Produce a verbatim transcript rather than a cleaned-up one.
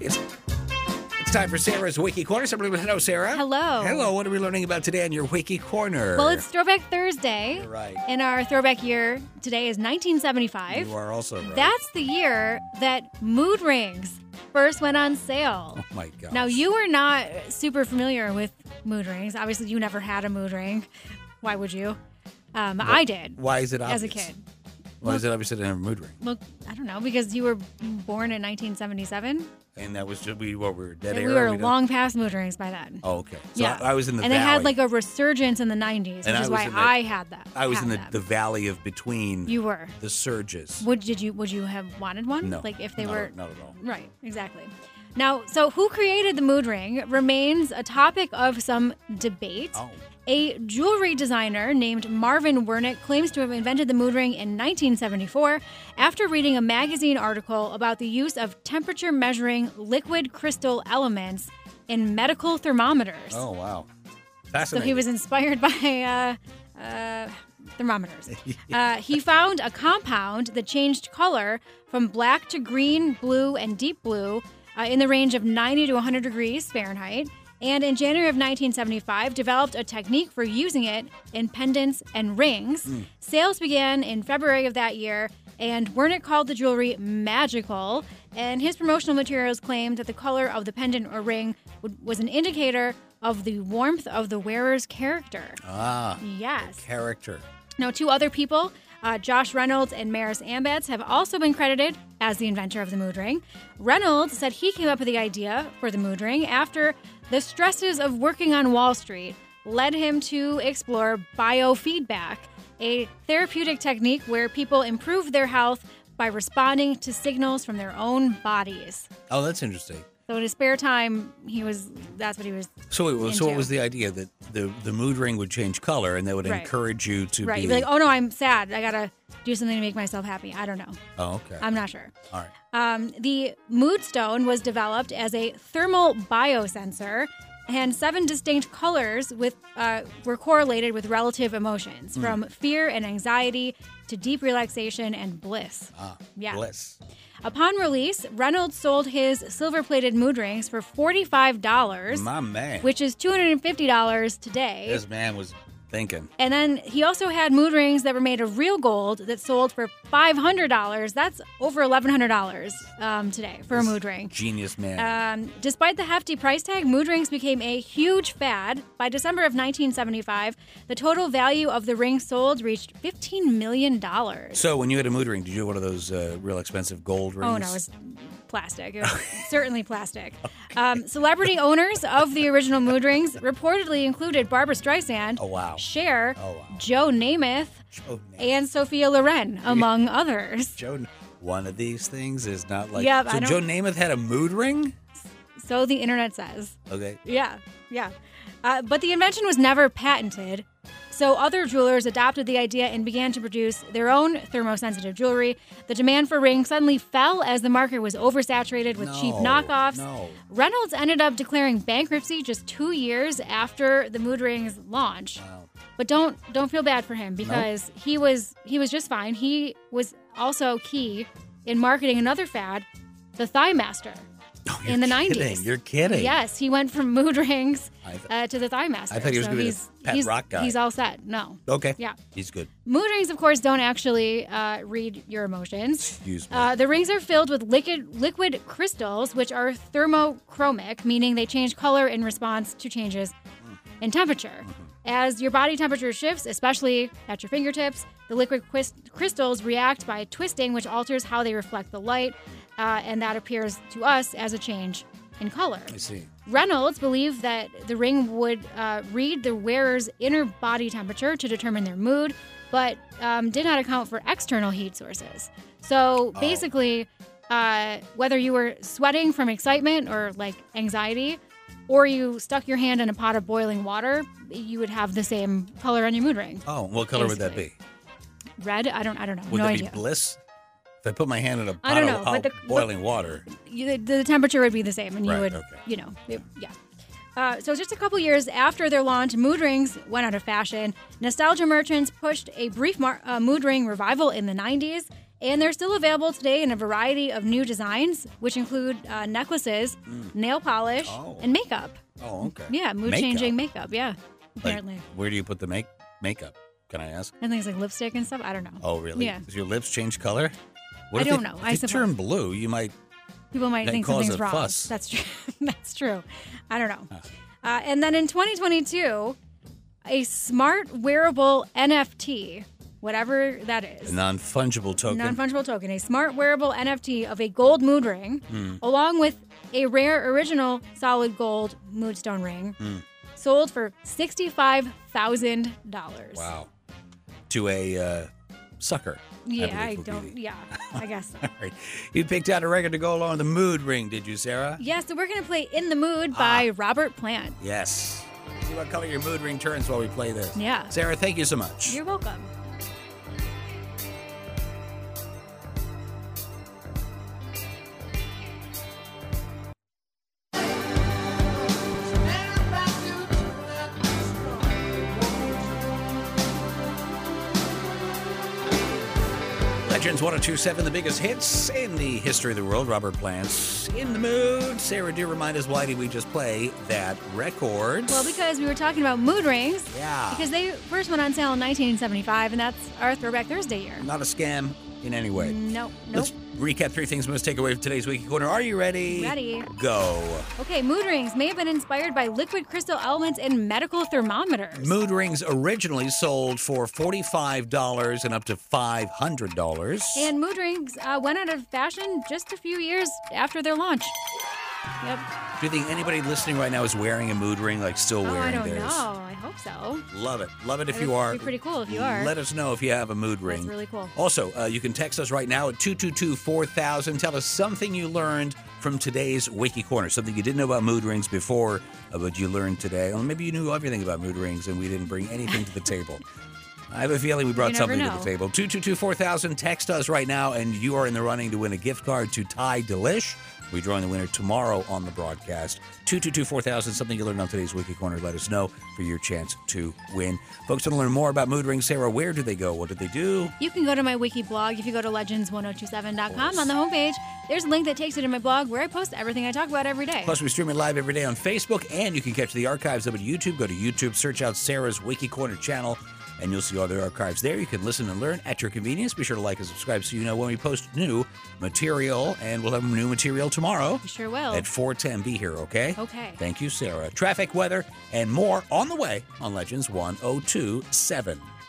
It's, it's time for Sarah's Wiki Corner. Somebody, hello, Sarah. Hello. Hello. What are we learning about today on your Wiki Corner? Well, it's Throwback Thursday. You're right. And our throwback year today is nineteen seventy-five. You are also right. That's the year that mood rings first went on sale. Oh, my gosh. Now, you were not super familiar with mood rings. Obviously, you never had a mood ring. Why would you? Um, What- I did. Why is it obvious? As a kid. Why is it obvious that I have a mood ring? Well, I don't know, because you were born in nineteen seventy-seven. And that was just, we, what, we were dead And air? we were don't- long past mood rings by then. Oh, okay. So yeah. I, I was in the and valley. it had like a resurgence in the nineties, And which I is was why in the- I had that. I was had in the, them. the valley of between You were. the surges. Would did you would you have wanted one? No. Like if they not, were Not at all. right, exactly. Now, so who created the mood ring remains a topic of some debate. Oh. A jewelry designer named Marvin Wernick claims to have invented the mood ring in nineteen seventy-four after reading a magazine article about the use of temperature measuring liquid crystal elements in medical thermometers. Oh, wow. So Fascinating. he was inspired by uh, uh, thermometers. uh, he found a compound that changed color from black to green, blue, and deep blue uh, in the range of ninety to one hundred degrees Fahrenheit. And in January of nineteen seventy-five, developed a technique for using it in pendants and rings. Mm. Sales began in February of that year, and Wernick called the jewelry magical. And his promotional materials claimed that the color of the pendant or ring would, was an indicator of the warmth of the wearer's character. Ah. Yes. Character. Now, two other people, uh, Josh Reynolds and Maris Ambats, have also been credited as the inventor of the mood ring. Reynolds said he came up with the idea for the mood ring after the stresses of working on Wall Street led him to explore biofeedback, a therapeutic technique where people improve their health by responding to signals from their own bodies. Oh, that's interesting. So in his spare time, he was that's what he was So, wait, well, so what into. was the idea that the the mood ring would change color and that would Right. encourage you to right. be You'd be like, oh no, I'm sad. I gotta do something to make myself happy. I don't know. Oh, okay. I'm not sure. All right. Um, the Moodstone was developed as a thermal biosensor, and seven distinct colors with uh, were correlated with relative emotions, Hmm. from fear and anxiety to deep relaxation and bliss. Ah, Yeah. bliss. Upon release, Reynolds sold his silver-plated mood rings for forty-five dollars, My man. which is two hundred fifty dollars today. This man was thinking. And then he also had mood rings that were made of real gold that sold for five hundred dollars. That's over eleven hundred dollars um, today for a mood ring. Genius man. Um, despite the hefty price tag, mood rings became a huge fad. By December of nineteen seventy-five, the total value of the rings sold reached fifteen million dollars. so, when you had a mood ring, did you have one of those uh, real expensive gold rings? Oh, no, it was plastic. It was certainly plastic. Um, celebrity owners of the original mood rings reportedly included Barbra Streisand, Oh, wow. Cher, Oh, wow. Joe Namath, Joe, and Sophia Loren, among others. Joe, one of these things is not like. Yep, so I don't- Joe Namath had a mood ring? So the internet says. Okay. Yeah, yeah. Uh, but the invention was never patented. So other jewelers adopted the idea and began to produce their own thermosensitive jewelry. The demand for rings suddenly fell as the market was oversaturated with cheap No, knockoffs. no. Reynolds ended up declaring bankruptcy just two years after the mood rings launch. Wow. But don't don't feel bad for him because he was he was just fine. He was also key in marketing another fad, the Thigh Master. Oh, in the you're nineties. kidding. You're kidding. Yes, he went from mood rings I th- uh, to the Thigh Master. I thought he was so gonna be the he's, pet he's, rock guy. He's all set. No. Okay. Yeah. He's good. Mood rings, of course, don't actually uh, read your emotions. Excuse me. Uh, the rings are filled with liquid liquid crystals, which are thermochromic, meaning they change color in response to changes in temperature. As your body temperature shifts, especially at your fingertips, the liquid quis- crystals react by twisting, which alters how they reflect the light, uh, and that appears to us as a change in color. I see. Reynolds believed that the ring would uh, read the wearer's inner body temperature to determine their mood, but um, did not account for external heat sources. So basically, uh, whether you were sweating from excitement or like anxiety, or you stuck your hand in a pot of boiling water, you would have the same color on your mood ring. Oh, what color would that Basically. be? Red? I don't. I don't know. Would no that idea. be bliss? If I put my hand in a I pot don't of know, but oh, the- boiling water. You, the, the temperature would be the same, and you Right, would, okay. you know, it- yeah. Uh, so just a couple years after their launch, mood rings went out of fashion. Nostalgia merchants pushed a brief mar- uh, mood ring revival in the nineties, And they're still available today in a variety of new designs, which include uh, necklaces, mm. nail polish, oh. and makeup. Oh, okay. Yeah, mood-changing makeup. Yeah, apparently. Like, where do you put the make makeup? Can I ask? And things like lipstick and stuff. I don't know. Oh, really? Yeah. Does your lips change color? What I if don't they, know. If I they suppose. turn blue, you might. People might think cause something's a wrong. fuss. That's true. That's true. I don't know. Huh. Uh, and then in twenty twenty-two, a smart wearable N F T, whatever that is. A non-fungible token. Non-fungible token. A smart wearable N F T of a gold mood ring, mm. along with a rare original solid gold moodstone ring, mm. sold for sixty-five thousand dollars. Wow. To a uh, sucker. Yeah, I, I don't. Yeah, I guess so. All right. You picked out a record to go along with the mood ring, did you, Sarah? Yeah, so we're going to play In the Mood by ah. Robert Plant. Yes. See what color your mood ring turns while we play this. Yeah. Sarah, thank you so much. You're welcome. Legends one oh two point seven, the biggest hits in the history of the world. Robert Plant's In the Mood. Sarah, do remind us, why did we just play that record? Well, because we were talking about mood rings. Yeah. Because they first went on sale in nineteen seventy-five, and that's our Throwback Thursday year. Not a scam in any way. No, nope. Let's recap three things we must take away from today's Wiki Corner. Are you ready? Ready. Go. Okay, mood rings may have been inspired by liquid crystal elements in medical thermometers. Mood rings originally sold for forty-five dollars and up to five hundred dollars. And mood rings uh, went out of fashion just a few years after their launch. Yep. Do you think anybody listening right now is wearing a mood ring, like still oh, wearing I don't theirs? know. I hope so. Love it. Love it if That'd you are. Be pretty cool if you are. Let us know if you have a mood ring. That's really cool. Also, uh, you can text us right now at two two two, four thousand. Tell us something you learned from today's Wiki Corner. Something you didn't know about mood rings before, uh, but you learned today. Or maybe you knew everything about mood rings and we didn't bring anything to the table. I have a feeling we brought something know. to the table. two two two, four thousand. Text us right now, and you are in the running to win a gift card to Thai Delish. We're drawing the winner tomorrow on the broadcast. two two two, four thousand, something you learned on today's Wiki Corner. Let us know for your chance to win. Folks, want to learn more about mood rings. Sarah, where do they go? What do they do? You can go to my wiki blog. If you go to legends one oh two seven dot com on the homepage, there's a link that takes you to my blog where I post everything I talk about every day. Plus, we stream it live every day on Facebook, and you can catch the archives up at YouTube. Go to YouTube, search out Sarah's Wiki Corner channel, and you'll see all the archives there. You can listen and learn at your convenience. Be sure to like and subscribe so you know when we post new material, and we'll have new material tomorrow. You sure will. At four ten. Be here, okay? Okay. Thank you, Sarah. Traffic, weather, and more on the way on Legends one oh two point seven.